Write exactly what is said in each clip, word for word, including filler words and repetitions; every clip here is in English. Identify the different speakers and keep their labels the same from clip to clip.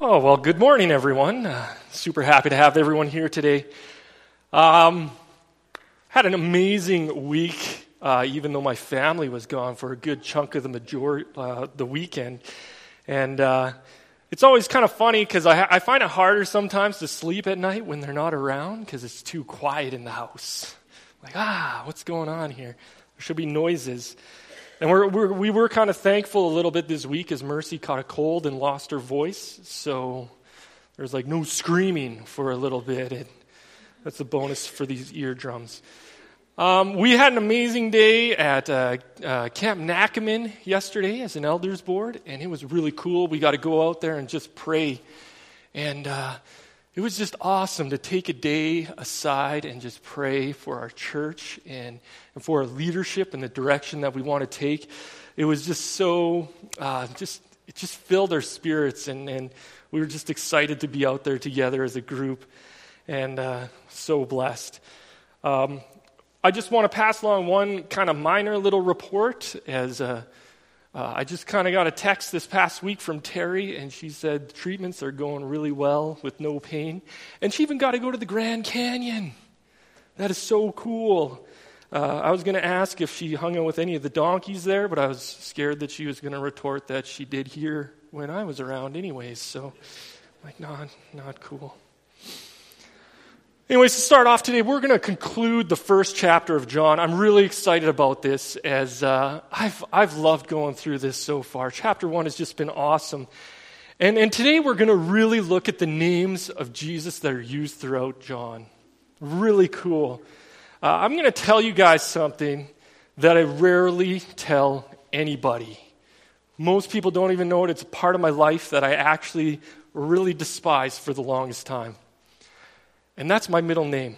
Speaker 1: Oh, well, good morning, everyone. Uh, super happy to have everyone here today. Um, had an amazing week, uh, even though my family was gone for a good chunk of the majority, uh, the weekend. And uh, it's always kind of funny because I, I find it harder sometimes to sleep at night when they're not around because it's too quiet in the house. Like, ah, what's going on here? There should be noises. And we're, we're, we were kind of thankful a little bit this week as Mercy caught a cold and lost her voice. So there's like no screaming for a little bit. And that's a bonus for these eardrums. Um, we had an amazing day at uh, uh, Camp Nakaman yesterday as an elders board. And it was really cool. We got to go out there and just pray. And uh, it was just awesome to take a day aside and just pray for our church and, and for our leadership and the direction that we want to take. It was just so, uh, just it just filled our spirits, and, and we were just excited to be out there together as a group, and uh, so blessed. Um, I just want to pass along one kind of minor little report as uh, Uh, I just kind of got a text this past week from Terry, and she said treatments are going really well with no pain. And she even got to go to the Grand Canyon. That is so cool. Uh, I was going to ask if she hung out with any of the donkeys there, but I was scared that she was going to retort that she did here when I was around anyways. So, like, not, not cool. Anyways, to start off today, we're going to conclude the first chapter of John. I'm really excited about this as uh, I've I've loved going through this so far. Chapter one has just been awesome. And, and today we're going to really look at the names of Jesus that are used throughout John. Really cool. Uh, I'm going to tell you guys something that I rarely tell anybody. Most people don't even know it. It's a part of my life that I actually really despised for the longest time. And that's my middle name.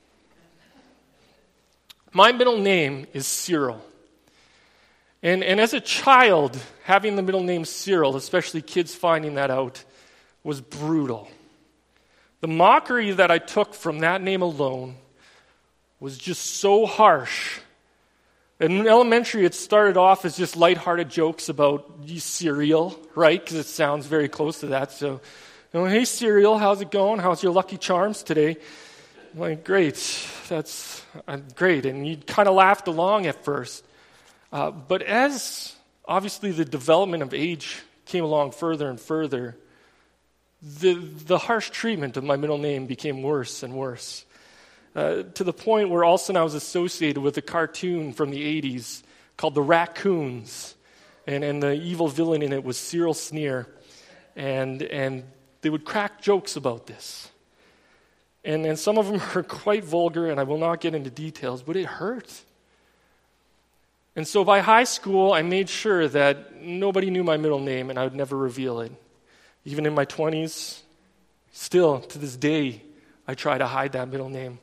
Speaker 1: My middle name is Cyril. And, and as a child, having the middle name Cyril, especially kids finding that out, was brutal. The mockery that I took from that name alone was just so harsh. In elementary, it started off as just lighthearted jokes about cereal, right? Because it sounds very close to that, so... You know, hey, Cyril, how's it going? How's your Lucky Charms today? I'm like, great. That's uh, great. And you kind of laughed along at first. Uh, but as, obviously, the development of age came along further and further, the, the harsh treatment of my middle name became worse and worse. Uh, to the point where all of a sudden I was associated with a cartoon from the eighties called The Raccoons. And, and the evil villain in it was Cyril Sneer. And... and They would crack jokes about this. And, and some of them are quite vulgar, and I will not get into details, but it hurt. And so by high school, I made sure that nobody knew my middle name, and I would never reveal it. Even in my twenties, still, to this day, I try to hide that middle name.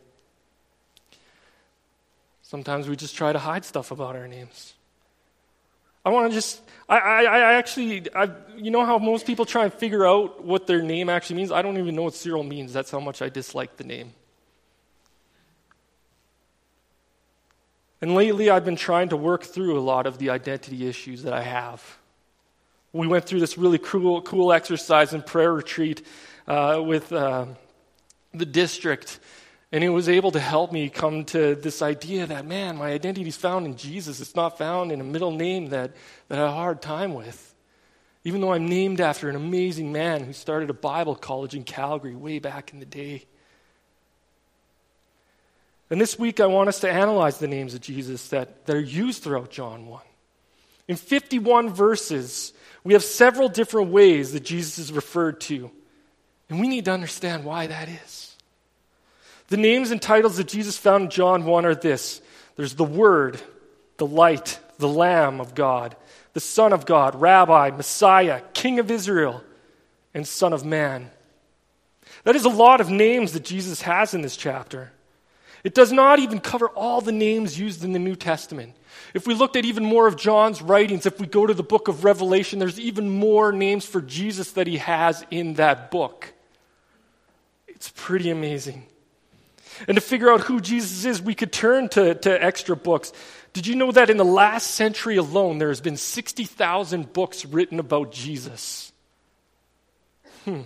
Speaker 1: Sometimes we just try to hide stuff about our names. I want to just, I, I, I actually, I, you know how most people try and figure out what their name actually means? I don't even know what Cyril means. That's how much I dislike the name. And lately I've been trying to work through a lot of the identity issues that I have. We went through this really cool, cool exercise and prayer retreat uh, with uh, the district. And it was able to help me come to this idea that, man, my identity is found in Jesus. It's not found in a middle name that, that I had a hard time with. Even though I'm named after an amazing man who started a Bible college in Calgary way back in the day. And this week I want us to analyze the names of Jesus that, that are used throughout John one. In fifty-one verses, we have several different ways that Jesus is referred to. And we need to understand why that is. The names and titles that Jesus found in John one are this. There's the Word, the Light, the Lamb of God, the Son of God, Rabbi, Messiah, King of Israel, and Son of Man. That is a lot of names that Jesus has in this chapter. It does not even cover all the names used in the New Testament. If we looked at even more of John's writings, if we go to the book of Revelation, there's even more names for Jesus that he has in that book. It's pretty amazing. And to figure out who Jesus is, we could turn to, to extra books. Did you know that in the last century alone, there has been sixty thousand books written about Jesus? Hmm.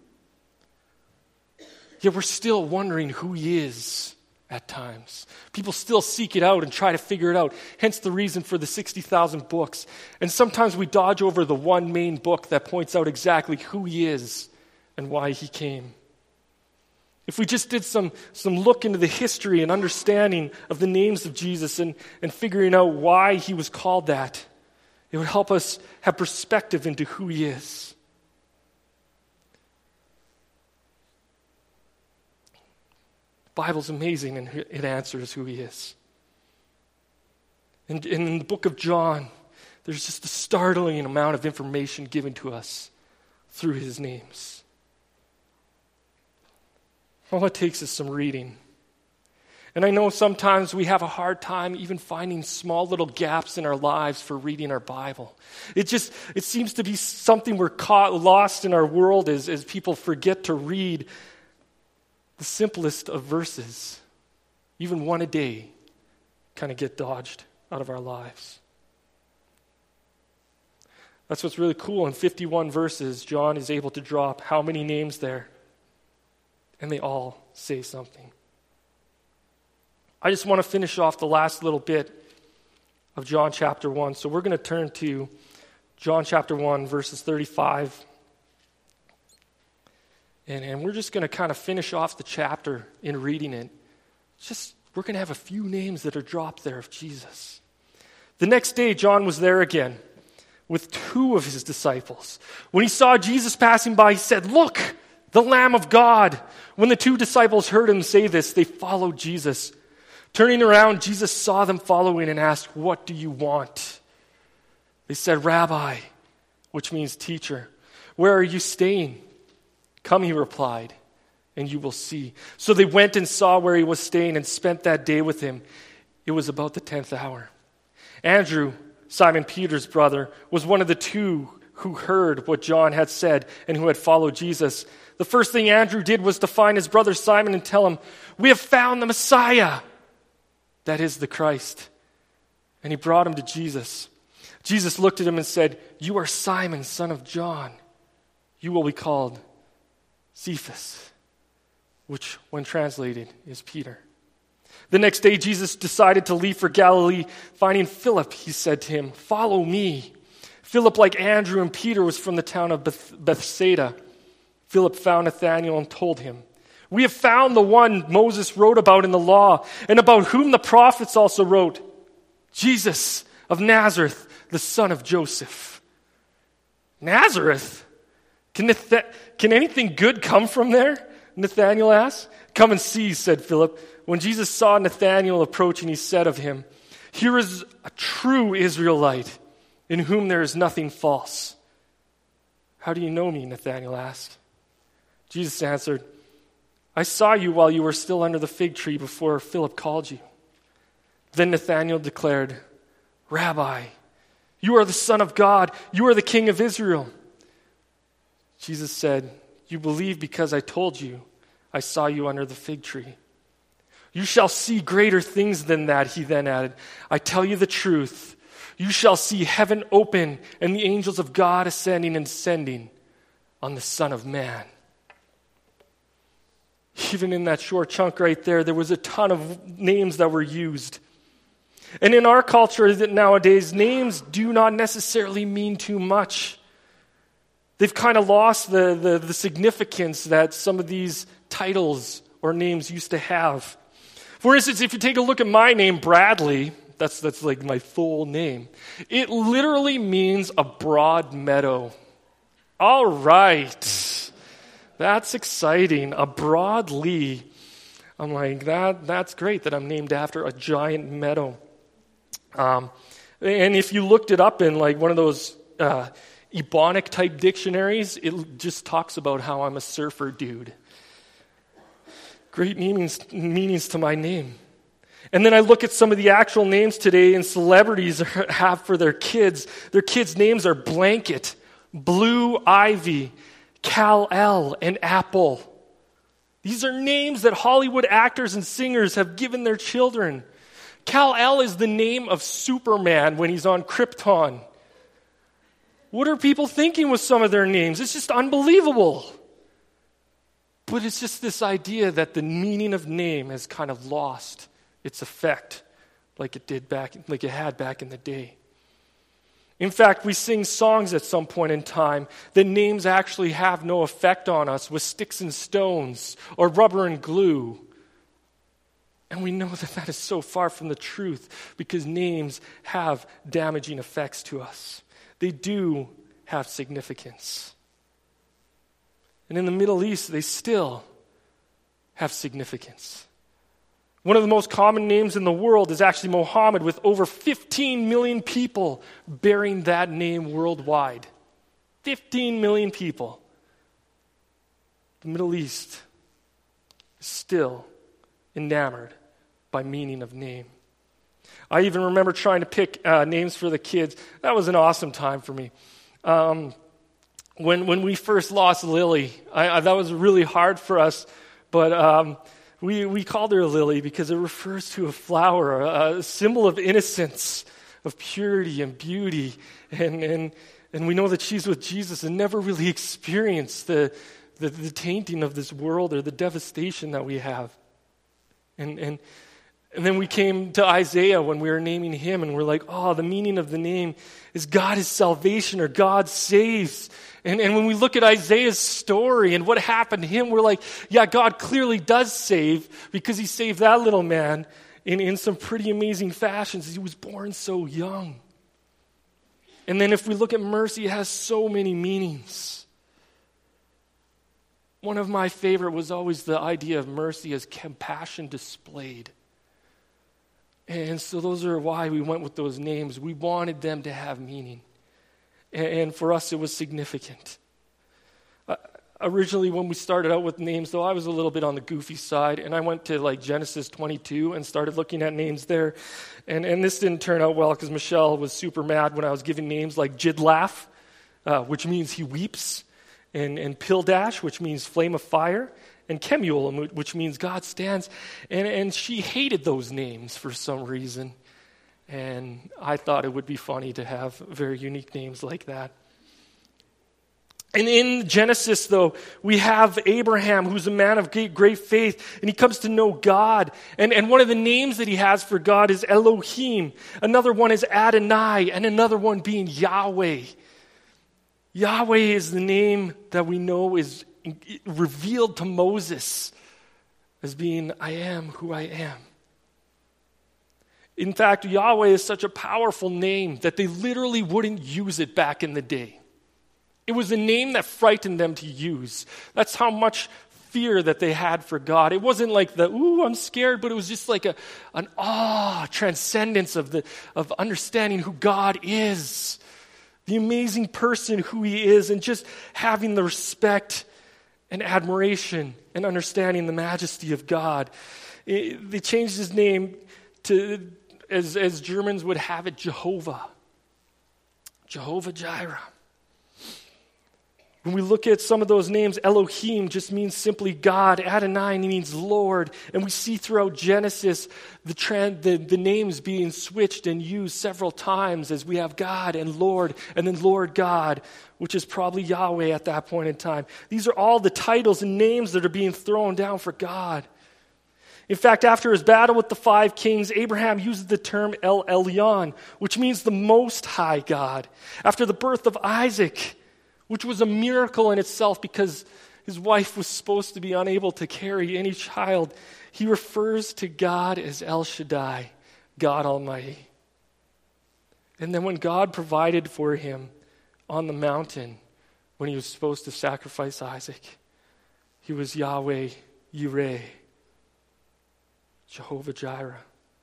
Speaker 1: Yet we're still wondering who he is at times. People still seek it out and try to figure it out. Hence the reason for the sixty thousand books. And sometimes we dodge over the one main book that points out exactly who he is and why he came. If we just did some, some look into the history and understanding of the names of Jesus and, and figuring out why he was called that, it would help us have perspective into who he is. The Bible's amazing and it answers who he is. And, and in the book of John, there's just a startling amount of information given to us through his names. All it takes is some reading. And I know sometimes we have a hard time even finding small little gaps in our lives for reading our Bible. It just, it seems to be something we're caught, lost in our world as, as people forget to read the simplest of verses. Even one a day kind of get dodged out of our lives. That's what's really cool. In fifty-one verses, John is able to drop how many names there? And they all say something. I just want to finish off the last little bit of John chapter one. So we're going to turn to John chapter one, verses thirty-five. And, and we're just going to kind of finish off the chapter in reading it. Just, we're going to have a few names that are dropped there of Jesus. The next day, John was there again with two of his disciples. When he saw Jesus passing by, he said, "Look, the Lamb of God." When the two disciples heard him say this, they followed Jesus. Turning around, Jesus saw them following and asked, "What do you want?" They said, "Rabbi," which means teacher, "where are you staying?" "Come," he replied, "and you will see." So they went and saw where he was staying and spent that day with him. It was about the tenth hour. Andrew, Simon Peter's brother, was one of the two who heard what John had said and who had followed Jesus. The first thing Andrew did was to find his brother Simon and tell him, "We have found the Messiah," that is the Christ. And he brought him to Jesus. Jesus looked at him and said, "You are Simon, son of John. You will be called Cephas," which when translated is Peter. The next day Jesus decided to leave for Galilee. Finding Philip, he said to him, "Follow me." Philip, like Andrew and Peter, was from the town of Beth- Bethsaida. Philip found Nathanael and told him, "We have found the one Moses wrote about in the law, and about whom the prophets also wrote, Jesus of Nazareth, the son of Joseph." Nazareth? Can, Nath- can anything good come from there? Nathanael asked. "Come and see," said Philip. When Jesus saw Nathanael approaching, he said of him, "Here is a true Israelite, in whom there is nothing false." "How do you know me?" Nathanael asked. Jesus answered, "I saw you while you were still under the fig tree before Philip called you." Then Nathanael declared, "Rabbi, you are the Son of God. You are the King of Israel." Jesus said, "You believe because I told you I saw you under the fig tree. You shall see greater things than that," he then added. "I tell you the truth. You shall see heaven open and the angels of God ascending and descending on the Son of Man." Even in that short chunk right there, there was a ton of names that were used. And in our culture that nowadays, names do not necessarily mean too much. They've kind of lost the, the, the significance that some of these titles or names used to have. For instance, if you take a look at my name, Bradley, that's, that's like my full name, it literally means a broad meadow. All right. That's exciting. A Broadley. I'm like, that. that's great that I'm named after a giant meadow. Um, and if you looked it up in like one of those uh, Ebonic type dictionaries, it just talks about how I'm a surfer dude. Great meanings, meanings to my name. And then I look at some of the actual names today and celebrities have for their kids. Their kids' names are Blanket, Blue Ivy, Kal-El, and Apple. These are names that Hollywood actors and singers have given their children. Kal-El is the name of Superman when he's on Krypton. What are people thinking with some of their names? It's just unbelievable. But it's just this idea that the meaning of name has kind of lost its effect like it did back, like it had back in the day. In fact, we sing songs at some point in time that names actually have no effect on us, with sticks and stones or rubber and glue. And we know that that is so far from the truth, because names have damaging effects to us. They do have significance. And in the Middle East, they still have significance. One of the most common names in the world is actually Muhammad, with over fifteen million people bearing that name worldwide. fifteen million people. The Middle East is still enamored by meaning of name. I even remember trying to pick uh, names for the kids. That was an awesome time for me. Um, when when we first lost Lily, I, I, that was really hard for us, but um, we we called her Lily because it refers to a flower, a, a symbol of innocence, of purity and beauty, and and and we know that she's with Jesus and never really experienced the the, the tainting of this world or the devastation that we have, and and. And then we came to Isaiah when we were naming him, and we're like, oh, the meaning of the name is God is salvation, or God saves. And, and when we look at Isaiah's story and what happened to him, we're like, yeah, God clearly does save, because he saved that little man in, in some pretty amazing fashions. He was born so young. And then if we look at mercy, it has so many meanings. One of my favorite was always the idea of mercy as compassion displayed. And so those are why we went with those names. We wanted them to have meaning. And for us, it was significant. Uh, originally, when we started out with names, though, I was a little bit on the goofy side. And I went to like Genesis twenty-two and started looking at names there. And, and this didn't turn out well, because Michelle was super mad when I was giving names like Jidlaph, uh, which means he weeps, and, and Pildash, which means flame of fire, and Kemuel, which means God stands. And, and she hated those names for some reason. And I thought it would be funny to have very unique names like that. And in Genesis, though, we have Abraham, who's a man of great, great faith, and he comes to know God. And, and one of the names that he has for God is Elohim. Another one is Adonai, and another one being Yahweh. Yahweh is the name that we know is revealed to Moses as being, I am who I am. In fact, Yahweh is such a powerful name that they literally wouldn't use it back in the day. It was a name that frightened them to use. That's how much fear that they had for God. It wasn't like the, ooh, I'm scared, but it was just like a, an awe, transcendence of the of understanding who God is, the amazing person who he is, and just having the respect and admiration and understanding the majesty of God. It, they changed his name to, as, as Germans would have it, Jehovah. Jehovah Jireh. When we look at some of those names, Elohim just means simply God. Adonai means Lord. And we see throughout Genesis the, trend, the, the names being switched and used several times, as we have God and Lord, and then Lord God, which is probably Yahweh at that point in time. These are all the titles and names that are being thrown down for God. In fact, after his battle with the five kings, Abraham uses the term El Elyon, which means the Most High God. After the birth of Isaac, which was a miracle in itself because his wife was supposed to be unable to carry any child, he refers to God as El Shaddai, God Almighty. And then when God provided for him on the mountain, when he was supposed to sacrifice Isaac, he was Yahweh Yireh, Jehovah Jireh,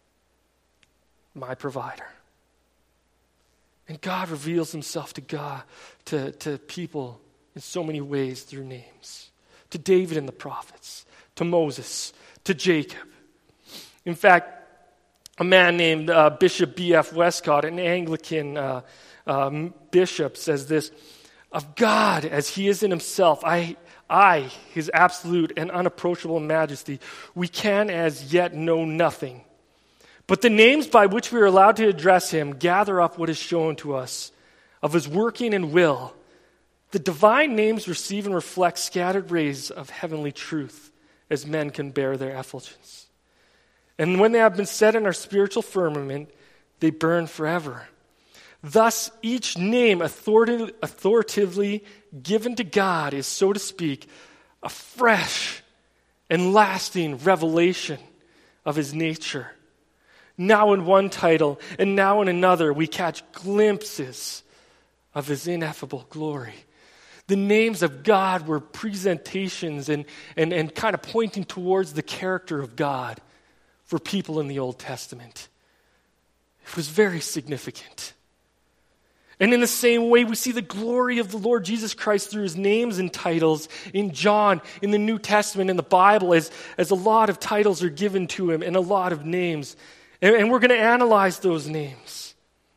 Speaker 1: my provider. And God reveals himself to God, to, to people in so many ways through names. To David and the prophets, to Moses, to Jacob. In fact, a man named uh, Bishop B F Westcott, an Anglican uh, um, bishop, says this: of God as he is in himself, I, I, his absolute and unapproachable majesty, we can as yet know nothing. But the names by which we are allowed to address him gather up what is shown to us of his working and will, the divine names receive and reflect scattered rays of heavenly truth as men can bear their effulgence. And when they have been set in our spiritual firmament, they burn forever. Thus, each name authoritatively, authoritatively given to God is, so to speak, a fresh and lasting revelation of his nature. Now in one title and now in another, we catch glimpses of his ineffable glory. The names of God were presentations and, and, and kind of pointing towards the character of God for people in the Old Testament. It was very significant. And in the same way, we see the glory of the Lord Jesus Christ through his names and titles in John, in the New Testament, in the Bible, as, as a lot of titles are given to him and a lot of names. And, and we're going to analyze those names.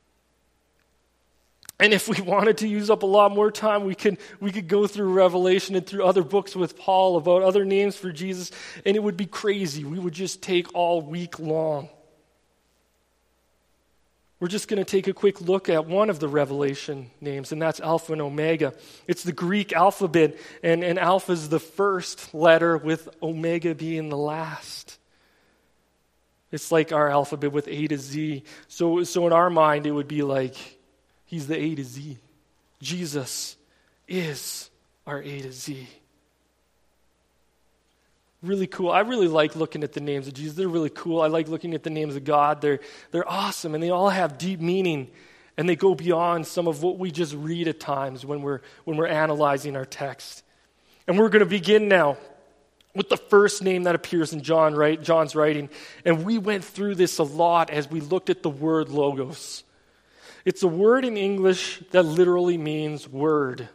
Speaker 1: And if we wanted to use up a lot more time, we could, we could go through Revelation and through other books with Paul about other names for Jesus, and it would be crazy. We would just take all week long. We're just going to take a quick look at one of the Revelation names, and that's Alpha and Omega. It's the Greek alphabet, and, and Alpha is the first letter with Omega being the last. It's like our alphabet with A to Z. So, so in our mind, it would be like he's the A to Z. Jesus is our A to Z. Really cool. I really like looking at the names of Jesus. They're really cool. I like looking at the names of God. They're, they're awesome, and they all have deep meaning, and they go beyond some of what we just read at times when we're, when we're analyzing our text. And we're going to begin now with the first name that appears in John, right? John's writing. And we went through this a lot as we looked at the word logos. It's a word in English that literally means word.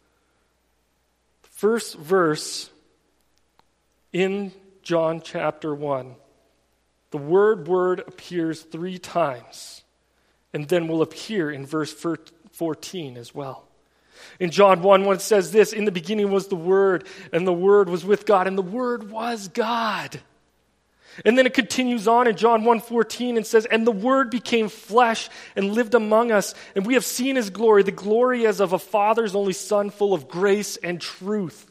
Speaker 1: First verse in John chapter one, the word word appears three times, and then will appear in verse fourteen as well. In John one, when it says this, in the beginning was the Word, and the Word was with God, and the Word was God. And then it continues on in John one fourteen and says, and the Word became flesh and lived among us, and we have seen his glory, the glory as of a Father's only Son, full of grace and truth.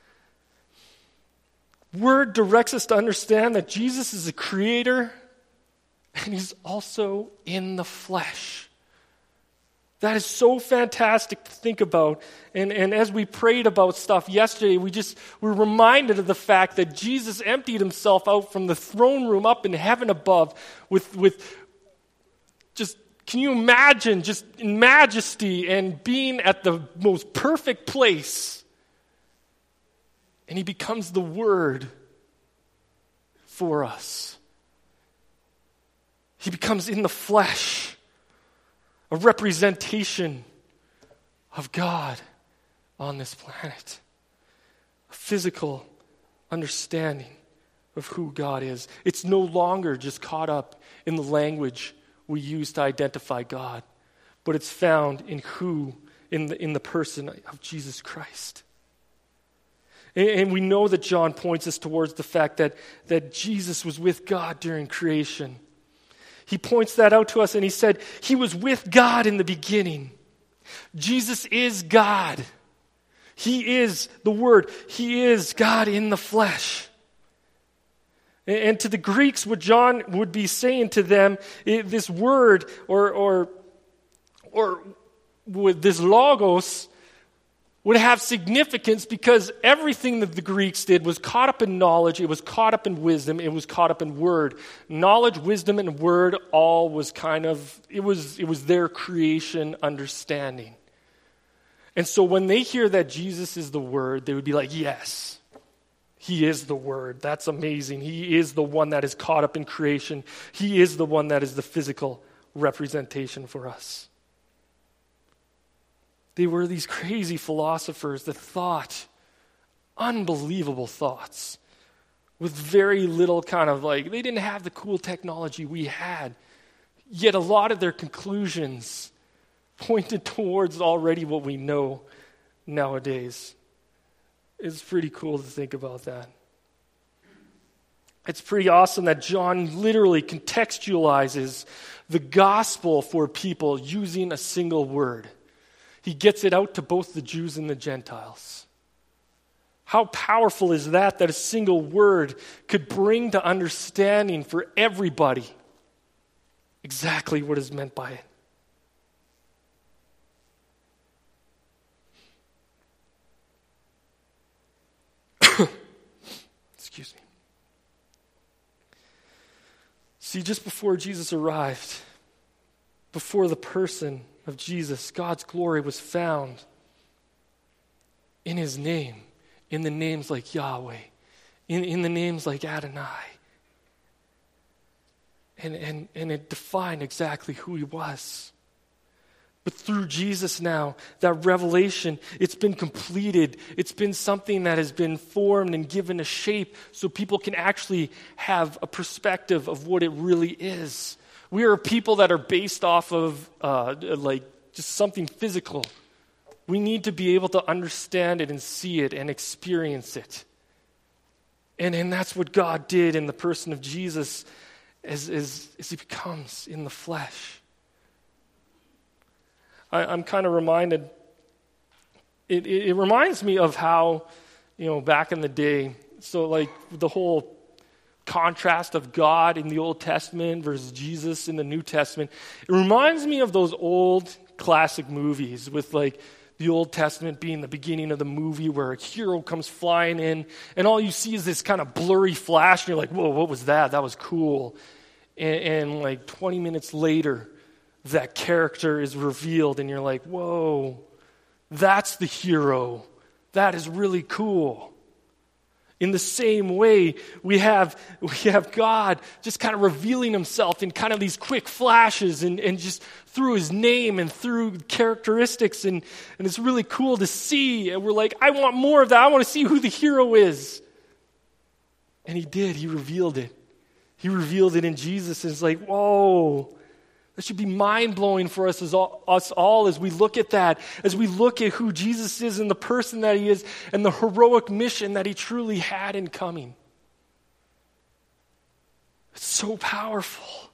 Speaker 1: Word directs us to understand that Jesus is a creator, and he's also in the flesh. That is so fantastic to think about. And, and as we prayed about stuff yesterday, we just were reminded of the fact that Jesus emptied himself out from the throne room up in heaven above with, with just, can you imagine, just in majesty and being at the most perfect place. And he becomes the Word for us. He becomes in the flesh, a representation of God on this planet. A physical understanding of who God is. It's no longer just caught up in the language we use to identify God, but it's found in who, in the, in the person of Jesus Christ. And we know that John points us towards the fact that, that Jesus was with God during creation. He points that out to us, and he said, he was with God in the beginning. Jesus is God. He is the Word. He is God in the flesh. And to the Greeks, what John would be saying to them, this word, or, or, or with this logos, would have significance because everything that the Greeks did was caught up in knowledge, it was caught up in wisdom, it was caught up in word. Knowledge, wisdom, and word all was kind of, it was, it was their creation understanding. And so when they hear that Jesus is the Word, they would be like, yes, he is the Word. That's amazing. He is the one that is caught up in creation. He is the one that is the physical representation for us. They were these crazy philosophers that thought unbelievable thoughts with very little kind of like, they didn't have the cool technology we had. Yet a lot of their conclusions pointed towards already what we know nowadays. It's pretty cool to think about that. It's pretty awesome that John literally contextualizes the gospel for people using a single word. He gets it out to both the Jews and the Gentiles. How powerful is that, that a single word could bring to understanding for everybody exactly what is meant by it. Excuse me. See, just before Jesus arrived, before the person of Jesus, God's glory was found in his name, in the names like Yahweh, in, in the names like Adonai. And, and, and it defined exactly who he was. But through Jesus now, that revelation, it's been completed. It's been something that has been formed and given a shape so people can actually have a perspective of what it really is. We are people that are based off of uh, like just something physical. We need to be able to understand it and see it and experience it. And, and that's what God did in the person of Jesus as, as, as he becomes in the flesh. I, I'm kind of reminded, it, it, it reminds me of how, you know, back in the day, so like the whole contrast of God in the Old Testament versus Jesus in the New Testament, it reminds me of those old classic movies with like the Old Testament being the beginning of the movie where a hero comes flying in and all you see is this kind of blurry flash and you're like, whoa, what was that? That was cool. And, and like twenty minutes later, that character is revealed and you're like, whoa, that's the hero. That is really cool. In the same way, we have we have God just kind of revealing himself in kind of these quick flashes and, and just through his name and through characteristics. And, and it's really cool to see. And we're like, I want more of that. I want to see who the hero is. And he did. He revealed it. He revealed it in Jesus. And it's like, whoa. That should be mind-blowing for us, as all, us all as we look at that, as we look at who Jesus is and the person that he is and the heroic mission that he truly had in coming. It's so powerful.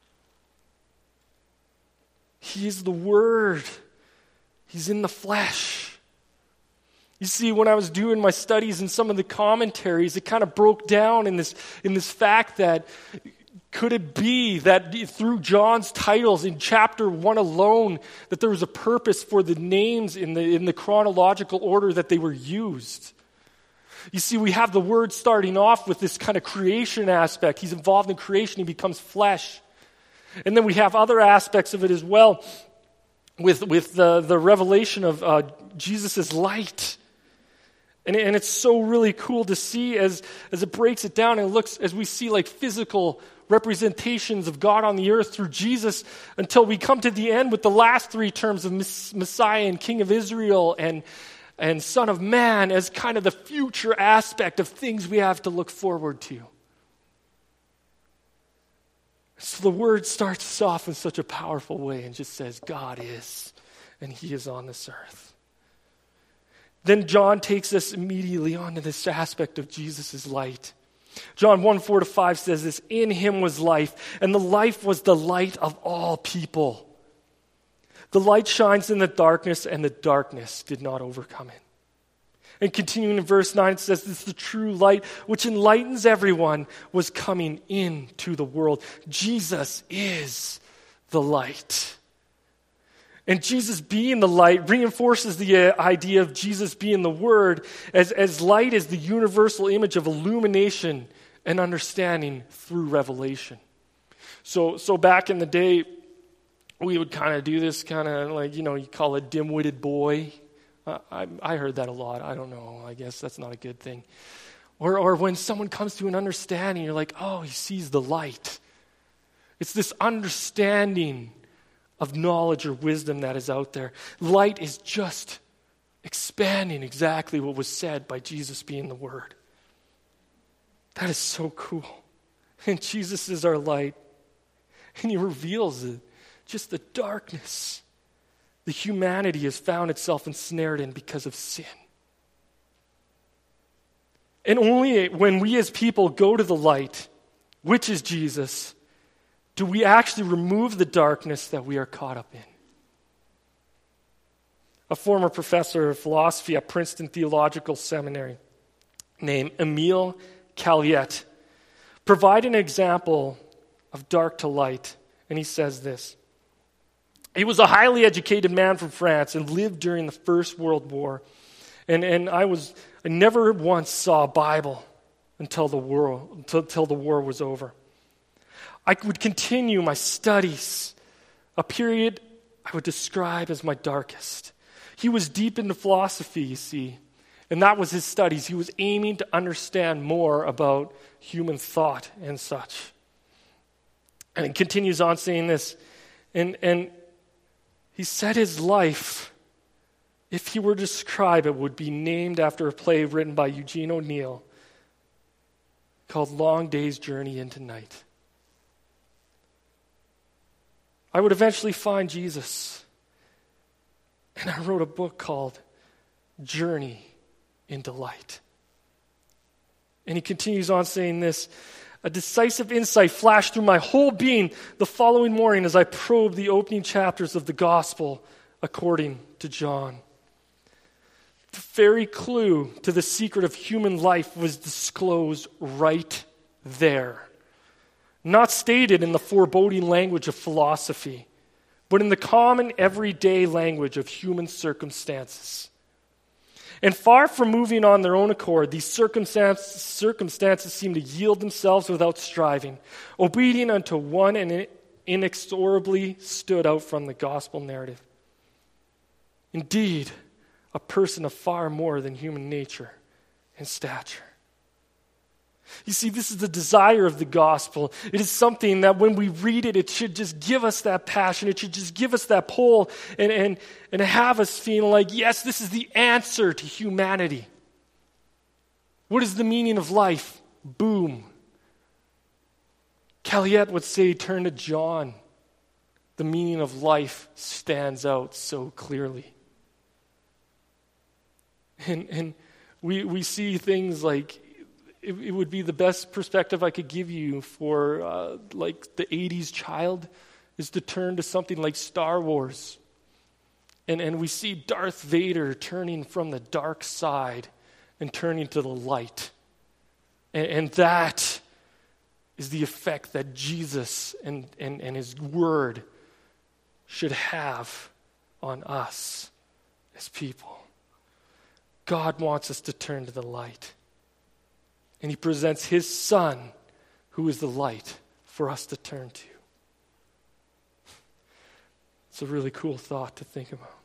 Speaker 1: He is the Word. He's in the flesh. You see, when I was doing my studies and some of the commentaries, it kind of broke down in this, in this fact that could it be that through John's titles in chapter one alone, that there was a purpose for the names in the, in the chronological order that they were used? You see, we have the Word starting off with this kind of creation aspect. He's involved in creation. He becomes flesh. And then we have other aspects of it as well with, with the, the revelation of uh, Jesus' light. And, and it's so really cool to see as, as it breaks it down and it looks, as we see like physical representations of God on the earth through Jesus until we come to the end with the last three terms of Messiah and King of Israel and, and Son of Man as kind of the future aspect of things we have to look forward to. So the Word starts us off in such a powerful way and just says, God is, and he is on this earth. Then John takes us immediately onto this aspect of Jesus' light. John one, four to five says this, in him was life, and the life was the light of all people. The light shines in the darkness, and the darkness did not overcome it. And continuing in verse nine, it says, this is the true light, which enlightens everyone, was coming into the world. Jesus is the light. And Jesus being the light reinforces the uh, idea of Jesus being the Word, as, as light is the universal image of illumination and understanding through revelation. So, so back in the day, we would kind of do this kind of like, you know, you call it dim-witted boy. Uh, I, I heard that a lot. I don't know. I guess that's not a good thing. Or, or when someone comes to an understanding, you're like, oh, he sees the light. It's this understanding of knowledge or wisdom that is out there. Light is just expanding exactly what was said by Jesus being the Word. That is so cool. And Jesus is our light. And he reveals it. Just the darkness. The humanity has found itself ensnared in because of sin. And only when we as people go to the light, which is Jesus, do we actually remove the darkness that we are caught up in. a former professor of philosophy at Princeton Theological Seminary named Emile Caliet, provided an example of dark to light. And he says this: he was a highly educated man from France and lived during the First World War. And, and I was I never once saw a Bible until the war, until, until the war was over. I would continue my studies, a period I would describe as my darkest. He was deep into philosophy, you see, and that was his studies. He was aiming to understand more about human thought and such. And he continues on saying this, and, and he said his life, if he were to describe it, would be named after a play written by Eugene O'Neill called Long Day's Journey into Night. I would eventually find Jesus, and I wrote a book called Journey into Light. And he continues on saying this: a decisive insight flashed through my whole being the following morning as I probed the opening chapters of the Gospel according to John. The very clue to the secret of human life was disclosed right there. Not stated in the foreboding language of philosophy, but in the common everyday language of human circumstances. And far from moving on their own accord, these circumstances, circumstances seem to yield themselves without striving, obedient unto one and inexorably stood out from the gospel narrative. Indeed, a person of far more than human nature and stature. You see, this is the desire of the gospel. It is something that when we read it, it should just give us that passion. It should just give us that pull and, and, and have us feeling like, yes, this is the answer to humanity. What is the meaning of life? Boom. Caliet would say, turn to John. The meaning of life stands out so clearly. And, and we, we see things like, It, it would be the best perspective I could give you for uh, like the eighties child is to turn to something like Star Wars. And, and we see Darth Vader turning from the dark side and turning to the light. And, and that is the effect that Jesus and, and, and his word should have on us as people. God wants us to turn to the light. And he presents his Son, who is the light, for us to turn to. It's a really cool thought to think about.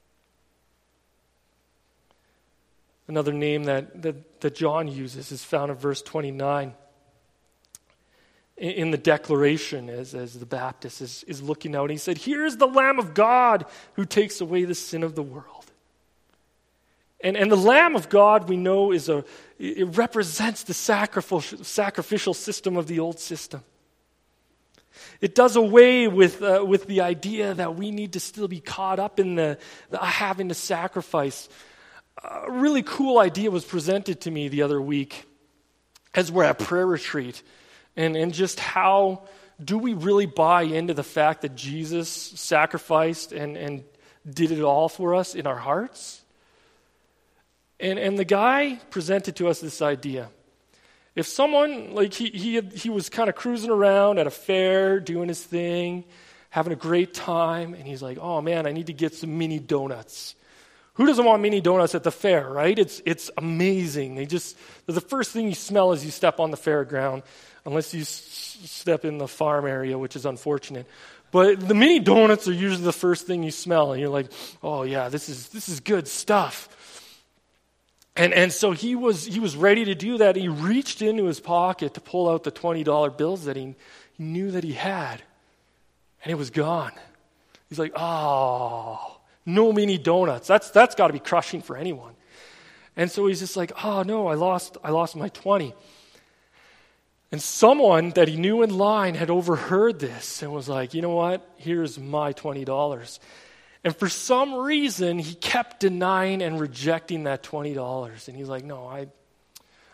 Speaker 1: Another name that, that, that John uses is found in verse twenty-nine. In, in the declaration, as, as the Baptist is, is looking out, he said, "Here is the Lamb of God who takes away the sin of the world." And, and the Lamb of God, we know, is a it represents the sacrificial, sacrificial system of the old system. It does away with uh, with the idea that we need to still be caught up in the, the having to sacrifice. A really cool idea was presented to me the other week as we're at prayer retreat, and, and just how do we really buy into the fact that Jesus sacrificed and, and did it all for us in our hearts? And and the guy presented to us this idea. If someone, like he he had, he was kind of cruising around at a fair, doing his thing, having a great time, and he's like, "Oh man, I need to get some mini donuts." Who doesn't want mini donuts at the fair, right? It's it's amazing. They just the first thing you smell as you step on the fairground, unless you s- step in the farm area, which is unfortunate. But the mini donuts are usually the first thing you smell, and you're like, "Oh yeah, this is this is good stuff." And and so he was he was ready to do that. He reached into his pocket to pull out the twenty dollar bills that he, he knew that he had. And it was gone. He's like, oh, no mini donuts. That's that's got to be crushing for anyone. And so he's just like, oh no, I lost I lost my twenty. And someone that he knew in line had overheard this and was like, you know what? Here's my twenty dollars. And for some reason, he kept denying and rejecting that twenty dollars. And he's like, no, I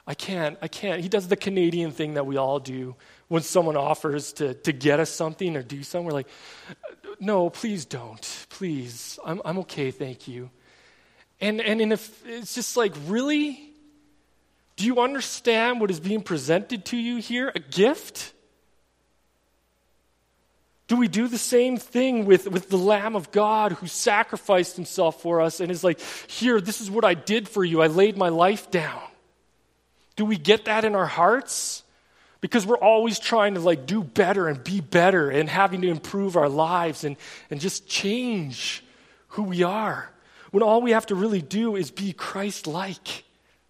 Speaker 1: I can't, I can't. He does the Canadian thing that we all do when someone offers to, to get us something or do something. We're like, no, please don't. Please. I'm I'm okay, thank you. And and, and if it's just like, really? Do you understand what is being presented to you here? A gift? Do we do the same thing with, with the Lamb of God who sacrificed himself for us and is like, here, this is what I did for you. I laid my life down. Do we get that in our hearts? Because we're always trying to like do better and be better and having to improve our lives and, and just change who we are. When all we have to really do is be Christ-like.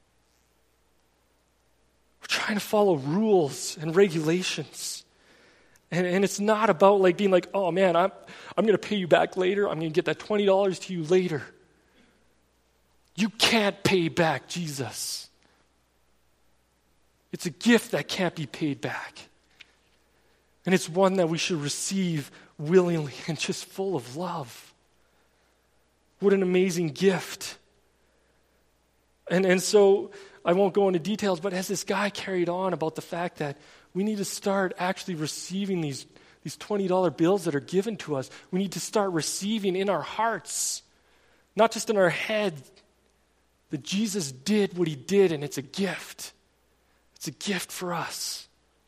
Speaker 1: We're trying to follow rules and regulations. And, and it's not about like being like, oh man, I'm, I'm going to pay you back later. I'm going to get that twenty dollars to you later. You can't pay back Jesus. It's a gift that can't be paid back. And it's one that we should receive willingly and just full of love. What an amazing gift. And, and so I won't go into details, but as this guy carried on about the fact that we need to start actually receiving these, these twenty dollar bills that are given to us, we need to start receiving in our hearts, not just in our head, that Jesus did what he did and it's a gift. It's a gift for us.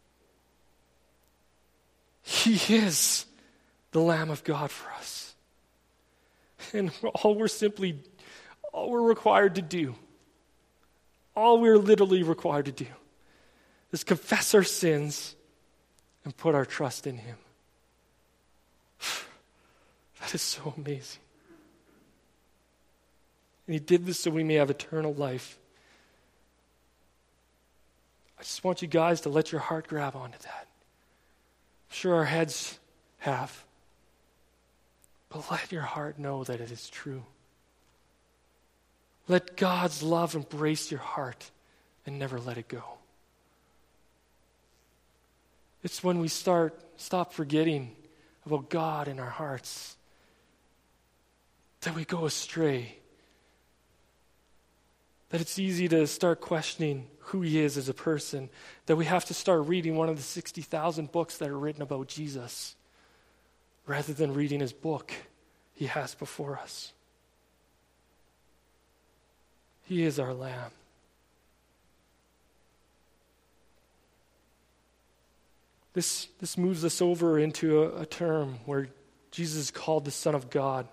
Speaker 1: He is the Lamb of God for us. And all we're simply, all we're required to do, all we're literally required to do is confess our sins and put our trust in him. That is so amazing. And he did this so we may have eternal life. I just want you guys to let your heart grab onto that. I'm sure our heads have. But let your heart know that it is true. Let God's love embrace your heart and never let it go. It's when we start, stop forgetting about God in our hearts that we go astray. That it's easy to start questioning who he is as a person, that we have to start reading one of the sixty thousand books that are written about Jesus rather than reading his book he has before us. He is our Lamb. This, this moves us over into a, a term where Jesus is called the Son of God.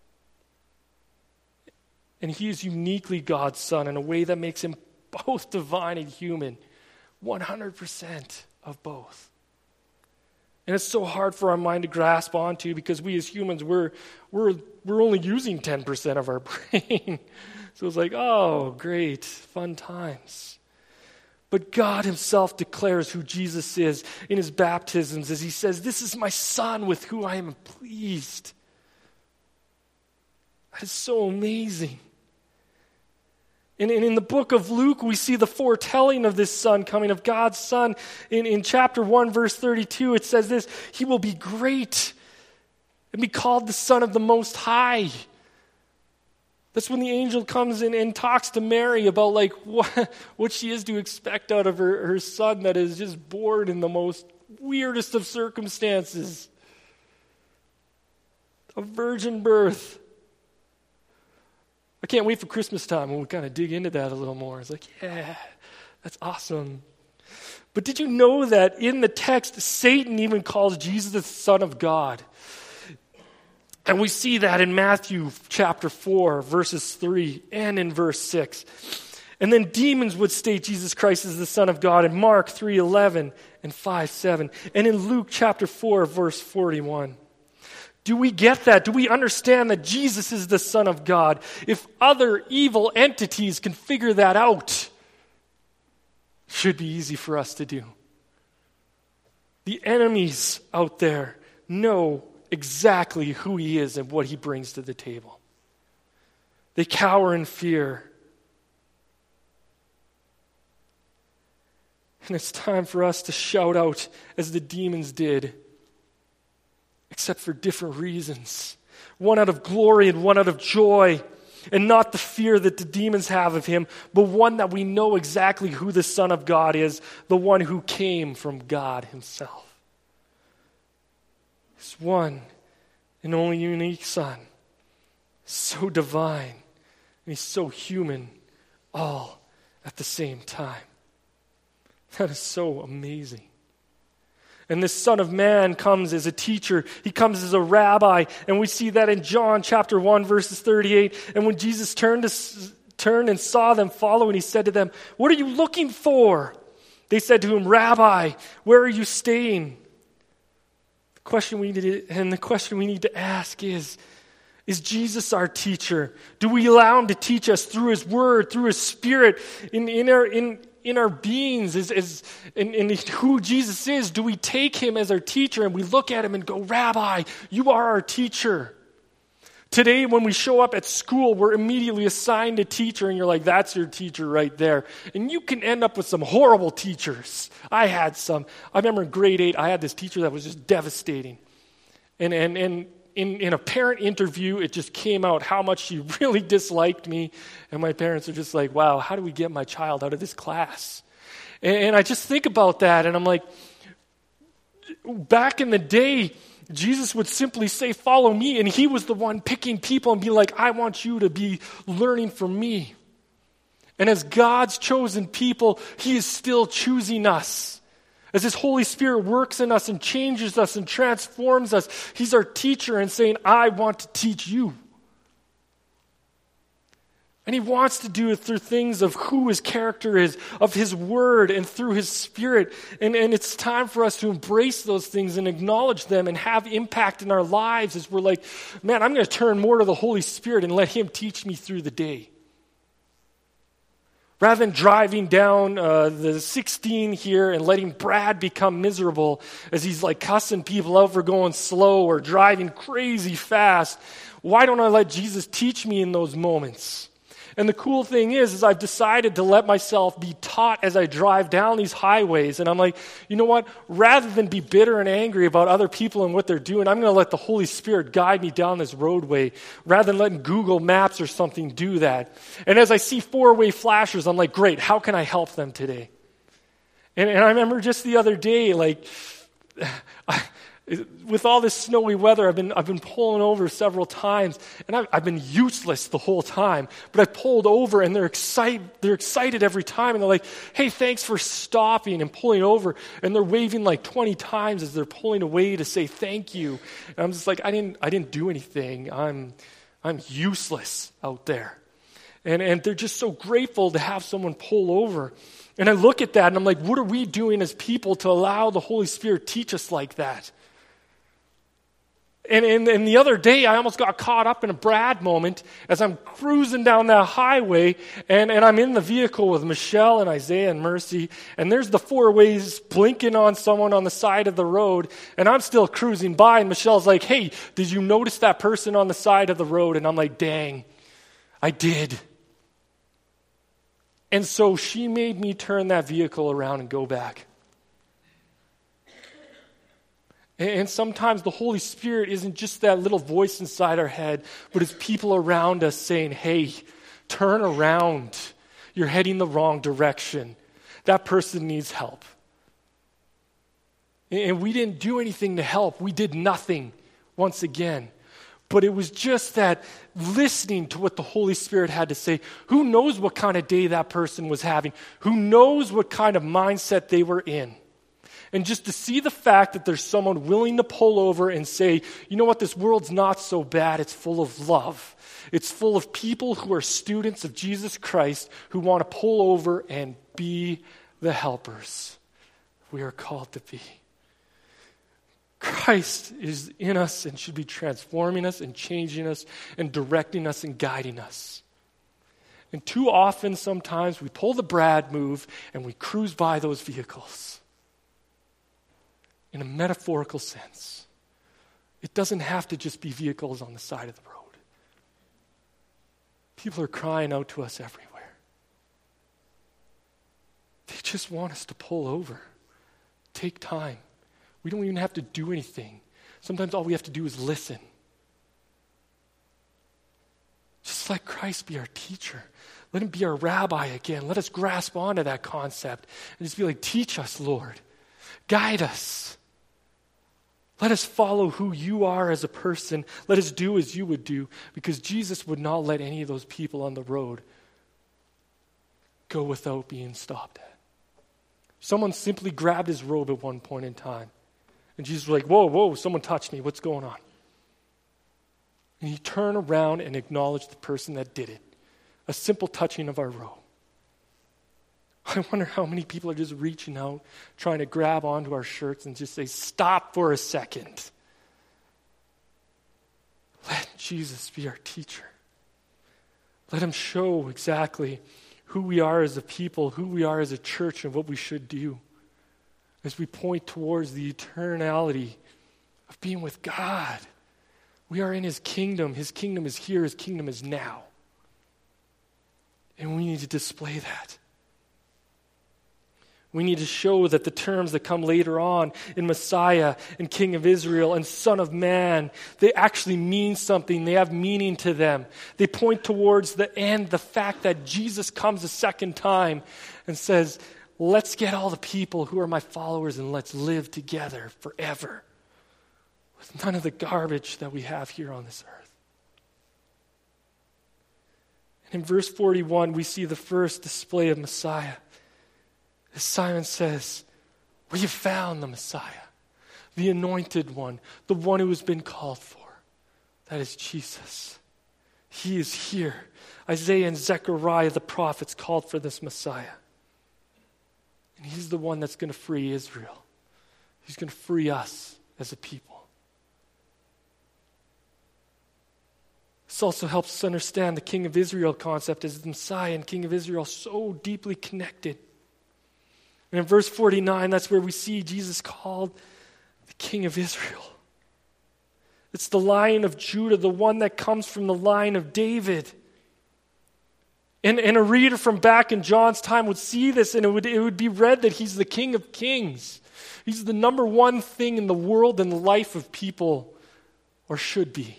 Speaker 1: And he is uniquely God's Son in a way that makes him both divine and human. one hundred percent of both. And it's so hard for our mind to grasp onto because we as humans, we're, we're, we're only using ten percent of our brain. So it's like, oh, great, fun times. But God himself declares who Jesus is in his baptisms as he says, this is my Son with whom I am pleased. That is so amazing. And in the book of Luke, we see the foretelling of this Son coming, of God's Son. In, in chapter one, verse thirty-two, it says this, he will be great and be called the Son of the Most High. That's when the angel comes in and talks to Mary about like what, what she is to expect out of her, her son that is just born in the most weirdest of circumstances. A virgin birth. I can't wait for Christmas time when we kind of dig into that a little more. It's like, yeah, that's awesome. But did you know that in the text, Satan even calls Jesus the Son of God? And we see that in Matthew chapter four, verses three, and in verse six. And then demons would state Jesus Christ as the Son of God in Mark three eleven and five seven. And in Luke chapter four, verse forty-one. Do we get that? Do we understand that Jesus is the Son of God? If other evil entities can figure that out, it should be easy for us to do. The enemies out there know exactly who he is and what he brings to the table. They cower in fear. And it's time for us to shout out as the demons did, except for different reasons. One out of glory and one out of joy. and not the fear that the demons have of him, but one that we know exactly who the Son of God is, the one who came from God himself. His one and only unique Son, so divine, and he's so human, all at the same time. That is so amazing. And this Son of Man comes as a teacher. He comes as a rabbi. And we see that in John chapter one, verses thirty-eight. And when Jesus turned, to, turned and saw them following, he said to them, "What are you looking for?" They said to him, "Rabbi, where are you staying?" The question we need to, and the question we need to ask is, is Jesus our teacher? Do we allow him to teach us through his word, through his spirit, in, in our in in our beings, as, as in, in who Jesus is? Do we take him as our teacher and we look at him and go, "Rabbi, you are our teacher"? Today, when we show up at school, we're immediately assigned a teacher, and you're like, "That's your teacher right there." And you can end up with some horrible teachers. I had some. I remember in grade eight, I had this teacher that was just devastating. And and and in, in a parent interview, it just came out how much she really disliked me. And my parents are just like, "Wow, how do we get my child out of this class?" And, and I just think about that, and I'm like, back in the day, Jesus would simply say, "Follow me," and he was the one picking people and be like, "I want you to be learning from me." And as God's chosen people, he is still choosing us. As his Holy Spirit works in us and changes us and transforms us, he's our teacher and saying, "I want to teach you." And he wants to do it through things of who his character is, of his word, and through his spirit. And, and it's time for us to embrace those things and acknowledge them and have impact in our lives as we're like, "Man, I'm going to turn more to the Holy Spirit and let him teach me through the day." Rather than driving down uh, the sixteen here and letting Brad become miserable as he's like cussing people out for going slow or driving crazy fast, why don't I let Jesus teach me in those moments? And the cool thing is, is I've decided to let myself be taught as I drive down these highways. And I'm like, you know what? Rather than be bitter and angry about other people and what they're doing, I'm going to let the Holy Spirit guide me down this roadway rather than letting Google Maps or something do that. And as I see four-way flashers, I'm like, great, how can I help them today? And, and I remember just the other day, like, I, with all this snowy weather, I've been I've been pulling over several times, and I've, I've been useless the whole time. But I pulled over, and they're excited. They're excited every time, and they're like, "Hey, thanks for stopping and pulling over." And they're waving like twenty times as they're pulling away to say thank you. And I'm just like, I didn't I didn't do anything. I'm I'm useless out there, and and they're just so grateful to have someone pull over. And I look at that, and I'm like, what are we doing as people to allow the Holy Spirit teach us like that? And, and, and the other day, I almost got caught up in a Brad moment as I'm cruising down that highway, and, and I'm in the vehicle with Michelle and Isaiah and Mercy, and there's the four ways blinking on someone on the side of the road, and I'm still cruising by, and Michelle's like, "Hey, did you notice that person on the side of the road?" And I'm like, dang, I did. And so she made me turn that vehicle around and go back. And sometimes the Holy Spirit isn't just that little voice inside our head, but it's people around us saying, "Hey, turn around. You're heading the wrong direction. That person needs help." And we didn't do anything to help. We did nothing once again. But it was just that listening to what the Holy Spirit had to say. Who knows what kind of day that person was having? Who knows what kind of mindset they were in? And just to see the fact that there's someone willing to pull over and say, "You know what, this world's not so bad. It's full of love. It's full of people who are students of Jesus Christ who want to pull over and be the helpers we are called to be." Christ is in us and should be transforming us and changing us and directing us and guiding us. And too often, sometimes, we pull the Brad move and we cruise by those vehicles. In a metaphorical sense, it doesn't have to just be vehicles on the side of the road. People are crying out to us everywhere. They just want us to pull over. Take time. We don't even have to do anything. Sometimes all we have to do is listen. Just Just let Christ be our teacher. Let him be our rabbi again. Let us grasp onto that concept and just be like, teach us, Lord. Guide us. Let us follow who you are as a person. Let us do as you would do, because Jesus would not let any of those people on the road go without being stopped at. Someone simply grabbed his robe at one point in time. And Jesus was like, whoa, whoa, someone touched me. What's going on? And he turned around and acknowledged the person that did it. A simple touching of our robe. I wonder how many people are just reaching out, trying to grab onto our shirts and just say, stop for a second. Let Jesus be our teacher. Let him show exactly who we are as a people, who we are as a church, and what we should do as we point towards the eternality of being with God. We are in his kingdom. His kingdom is here. His kingdom is now. And we need to display that. We need to show that the terms that come later on in Messiah and King of Israel and Son of Man, they actually mean something. They have meaning to them. They point towards the end, the fact that Jesus comes a second time and says, let's get all the people who are my followers and let's live together forever with none of the garbage that we have here on this earth. And in verse forty-one, we see the first display of Messiah. As Simon says, we have found the Messiah, the anointed one, the one who has been called for. That is Jesus. He is here. Isaiah and Zechariah, the prophets, called for this Messiah. And he's the one that's going to free Israel. He's going to free us as a people. This also helps us understand the King of Israel concept as the Messiah and King of Israel so deeply connected. And in verse forty-nine, that's where we see Jesus called the King of Israel. It's the Lion of Judah, the one that comes from the line of David. And, and a reader from back in John's time would see this, and it would, it would be read that he's the King of Kings. He's the number one thing in the world and the life of people, or should be.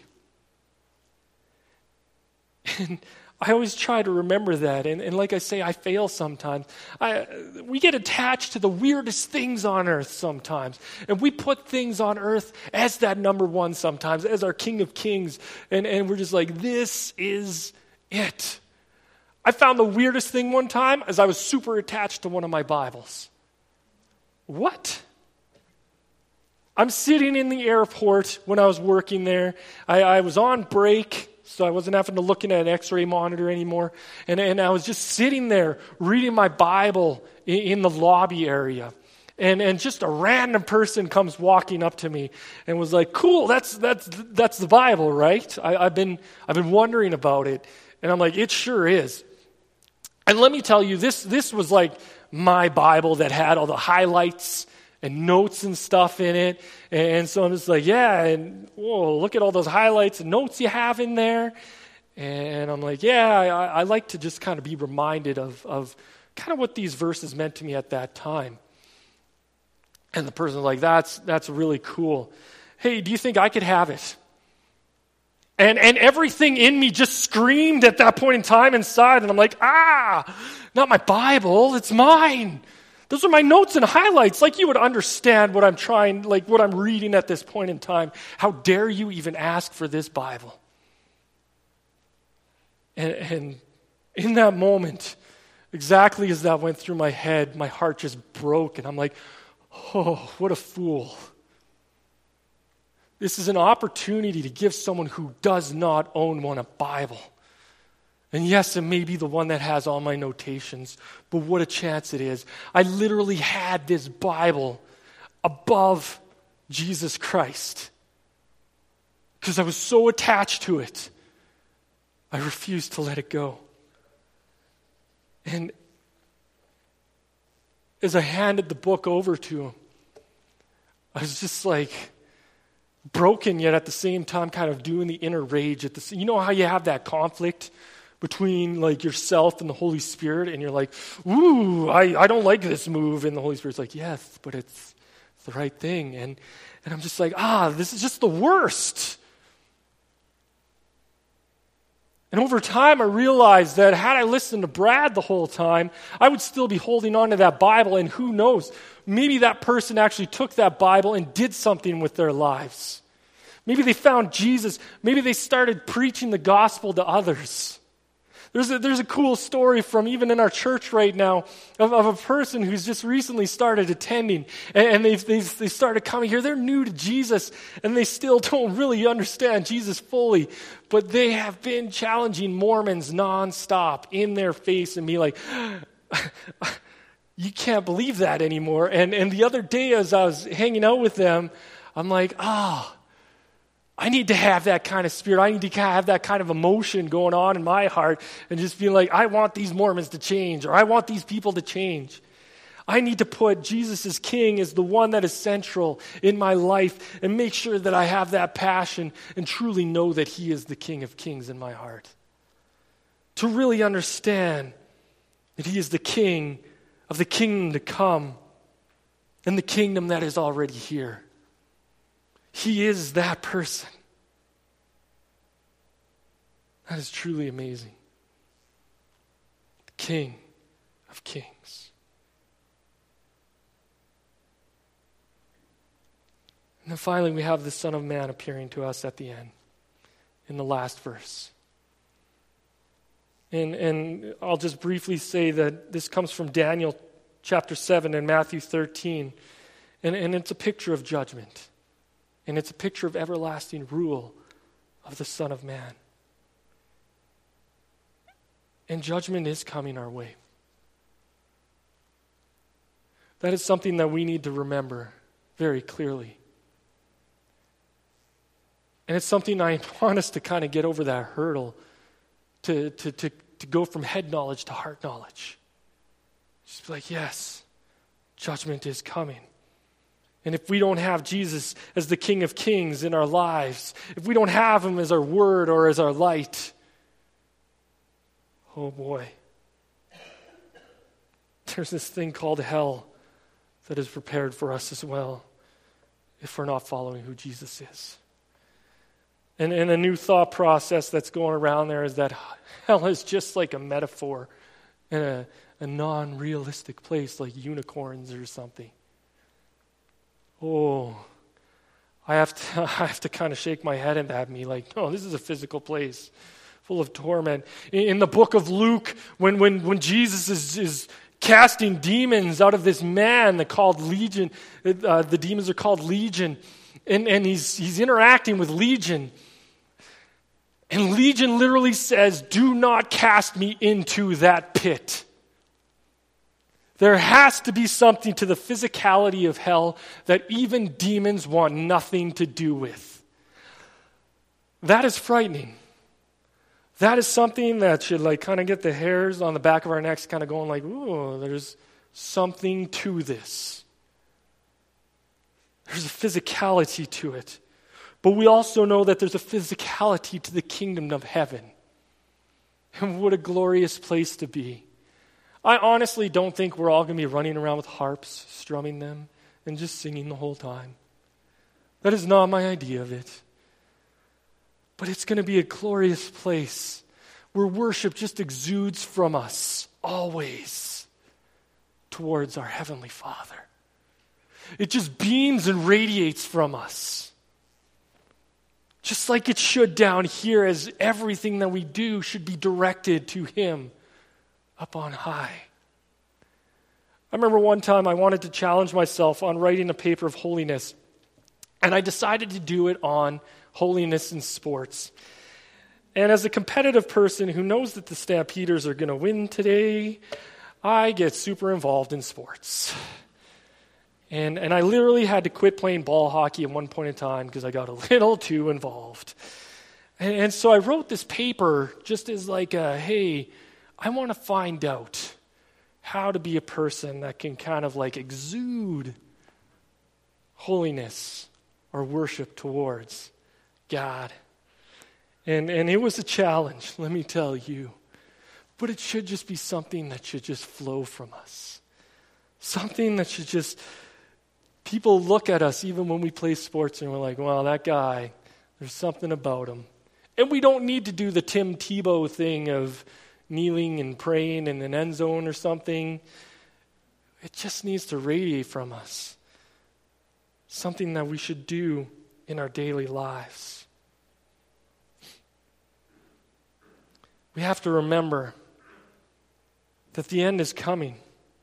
Speaker 1: And I always try to remember that, and, and like I say, I fail sometimes. I, we get attached to the weirdest things on earth sometimes, and we put things on earth as that number one sometimes, as our King of Kings, and, and we're just like, this is it. I found the weirdest thing one time as I was super attached to one of my Bibles. What? I'm sitting in the airport when I was working there. I, I was on break, so I wasn't having to look at an x-ray monitor anymore. And, and I was just sitting there reading my Bible in, in the lobby area. And, and just a random person comes walking up to me and was like, cool, that's that's that's the Bible, right? I, I've been I've been wondering about it. And I'm like, it sure is. And let me tell you, this this was like my Bible that had all the highlights and notes and stuff in it. And so I'm just like, yeah, and whoa, look at all those highlights and notes you have in there. And I'm like, yeah, I, I like to just kind of be reminded of, of kind of what these verses meant to me at that time. And the person was like, that's that's really cool. Hey, do you think I could have it? And and everything in me just screamed at that point in time inside. And I'm like, ah, not my Bible, it's mine. Those are my notes and highlights. Like you would understand what I'm trying, like what I'm reading at this point in time. How dare you even ask for this Bible? And, and in that moment, exactly as that went through my head, my heart just broke. And I'm like, oh, what a fool. This is an opportunity to give someone who does not own one a Bible. And yes, it may be the one that has all my notations, but what a chance it is. I literally had this Bible above Jesus Christ because I was so attached to it. I refused to let it go. And as I handed the book over to him, I was just like broken, yet at the same time kind of doing the inner rage. At the, you know how you have that conflict between like yourself and the Holy Spirit, and you're like, ooh, I, I don't like this move. And the Holy Spirit's like, yes, but it's, it's the right thing. And, and I'm just like, ah, this is just the worst. And over time, I realized that had I listened to Brad the whole time, I would still be holding on to that Bible, and who knows, maybe that person actually took that Bible and did something with their lives. Maybe they found Jesus. Maybe they started preaching the gospel to others. There's a, there's a cool story from even in our church right now of, of a person who's just recently started attending, and, and they've, they've, they started coming here. They're new to Jesus, and they still don't really understand Jesus fully, but they have been challenging Mormons nonstop in their face and be like, you can't believe that anymore. And, and the other day as I was hanging out with them, I'm like, ah, oh, I need to have that kind of spirit. I need to have that kind of emotion going on in my heart and just feel like, I want these Mormons to change, or I want these people to change. I need to put Jesus as King as the one that is central in my life and make sure that I have that passion and truly know that He is the King of Kings in my heart. To really understand that He is the King of the kingdom to come and the kingdom that is already here. He is that person. That is truly amazing. The King of Kings. And then finally we have the Son of Man appearing to us at the end, in the last verse. And, and I'll just briefly say that this comes from Daniel chapter seven and Matthew thirteen. And, and it's a picture of judgment. And it's a picture of everlasting rule of the Son of Man. And judgment is coming our way. That is something that we need to remember very clearly. And it's something I want us to kind of get over that hurdle to, to, to, to go from head knowledge to heart knowledge. Just be like, yes, judgment is coming. And if we don't have Jesus as the King of Kings in our lives, if we don't have Him as our word or as our light, oh boy, there's this thing called hell that is prepared for us as well if we're not following who Jesus is. And, and a new thought process that's going around there is that hell is just like a metaphor in a, a non-realistic place like unicorns or something. Oh, I have to I have to kind of shake my head at me like, no, this is a physical place full of torment. In, in the book of Luke, when when, when Jesus is, is casting demons out of this man that called Legion, uh, the demons are called Legion, and, and he's he's interacting with Legion. And Legion literally says, do not cast me into that pit. There has to be something to the physicality of hell that even demons want nothing to do with. That is frightening. That is something that should like kind of get the hairs on the back of our necks kind of going like, ooh, there's something to this. There's a physicality to it. But we also know that there's a physicality to the kingdom of heaven. And what a glorious place to be. I honestly don't think we're all going to be running around with harps, strumming them, and just singing the whole time. That is not my idea of it. But it's going to be a glorious place where worship just exudes from us, always, towards our Heavenly Father. It just beams and radiates from us. Just like it should down here, as everything that we do should be directed to Him up on high. I remember one time I wanted to challenge myself on writing a paper of holiness, and I decided to do it on holiness in sports. And as a competitive person who knows that the Stampeders are going to win today, I get super involved in sports. And and I literally had to quit playing ball hockey at one point in time because I got a little too involved. And, and so I wrote this paper just as like a, hey, I want to find out how to be a person that can kind of like exude holiness or worship towards God. And and it was a challenge, let me tell you. But it should just be something that should just flow from us. Something that should just, people look at us even when we play sports and we're like, well, that guy, there's something about him. And we don't need to do the Tim Tebow thing of kneeling and praying in an end zone or something. It just needs to radiate from us. Something that we should do in our daily lives. We have to remember that the end is coming.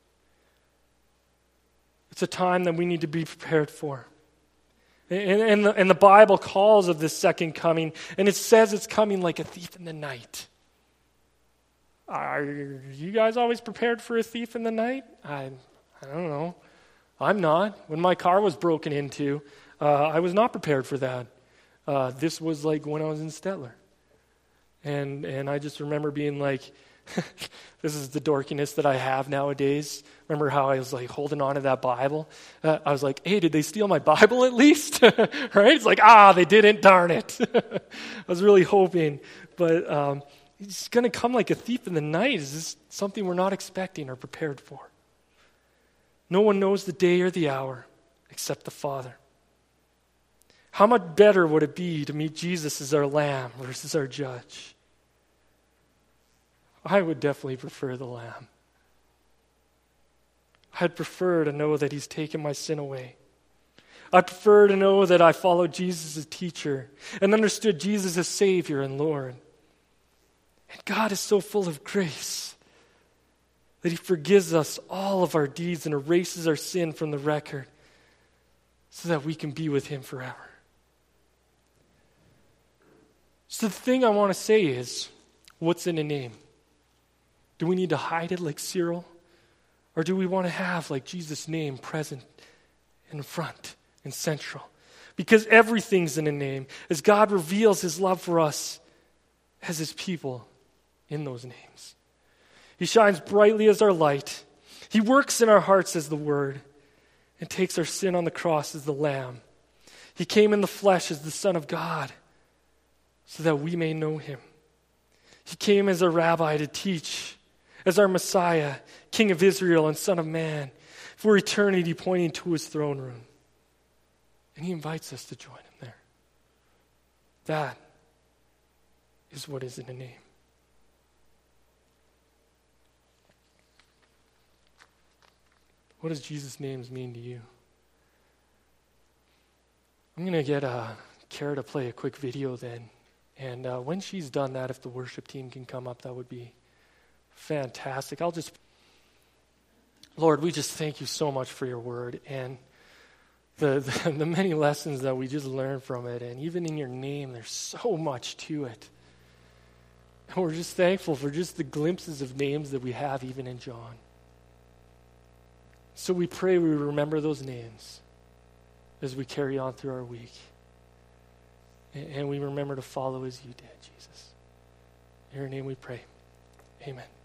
Speaker 1: It's a time that we need to be prepared for. And, and, the, and the Bible calls of this second coming, and it says it's coming like a thief in the night. Are you guys always prepared for a thief in the night? I, I don't know. I'm not. When my car was broken into, uh, I was not prepared for that. Uh, this was like when I was in Stettler. And and I just remember being like, this is the dorkiness that I have nowadays. Remember how I was like holding on to that Bible? Uh, I was like, hey, did they steal my Bible at least? Right? It's like, ah, they didn't, darn it. I was really hoping. But um, it's going to come like a thief in the night. Is this something we're not expecting or prepared for? No one knows the day or the hour except the Father. How much better would it be to meet Jesus as our Lamb versus our Judge? I would definitely prefer the Lamb. I'd prefer to know that He's taken my sin away. I'd prefer to know that I followed Jesus as teacher and understood Jesus as Savior and Lord. And God is so full of grace that He forgives us all of our deeds and erases our sin from the record so that we can be with Him forever. So the thing I want to say is, what's in a name? Do we need to hide it like Cyril? Or do we want to have like Jesus' name present in front and central? Because everything's in a name as God reveals His love for us as His people in those names. He shines brightly as our light. He works in our hearts as the Word and takes our sin on the cross as the Lamb. He came in the flesh as the Son of God so that we may know Him. He came as a rabbi to teach, as our Messiah, King of Israel and Son of Man, for eternity pointing to His throne room. And He invites us to join Him there. That is what is in a name. What does Jesus' names mean to you? I'm going to get uh, Kara to play a quick video then. And uh, when she's done that, if the worship team can come up, that would be fantastic. I'll just, Lord, we just thank You so much for Your word and the, the, the many lessons that we just learned from it. And even in Your name, there's so much to it. And we're just thankful for just the glimpses of names that we have even in John. So we pray we remember those names as we carry on through our week. And we remember to follow as You did, Jesus. In Your name we pray. Amen.